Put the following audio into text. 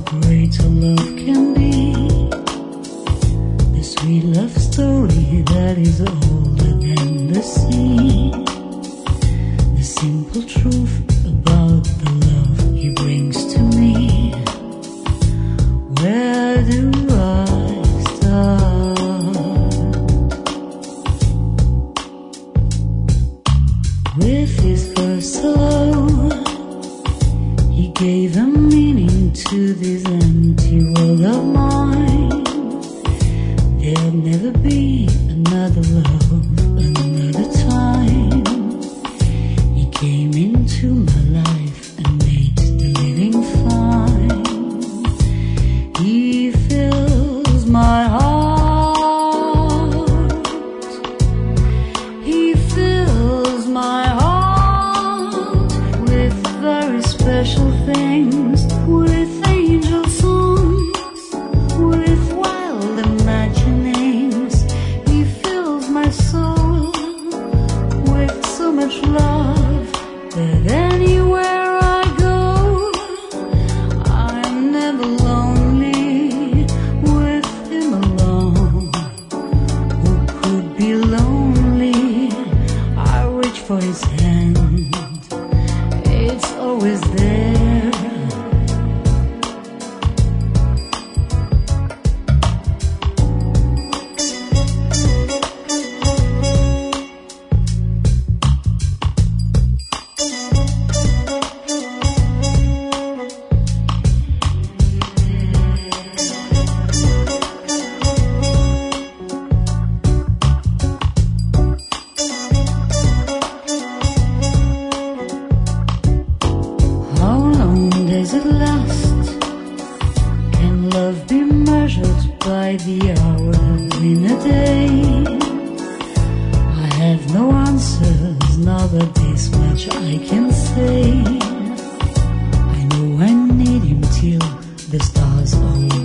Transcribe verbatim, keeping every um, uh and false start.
great a love can be. The sweet love story that is older than the sea. The simple truth about the love he brings to me. Where do I start? With his first hello, he gave a meaning to this empty world of mine. There'll never be another love, another time. He came into my life and made the living fine. He fills my heart. He fills my heart with very special things, with angel songs, with wild imaginings. He fills my soul with so much love that anywhere I go, I'm never lonely with him alone. Who could be lonely? I reach for his hand, it's always there. How long does it last? Can love be measured by the hours in a day? I have no answers now, but this much I can say. I know I need him till the stars all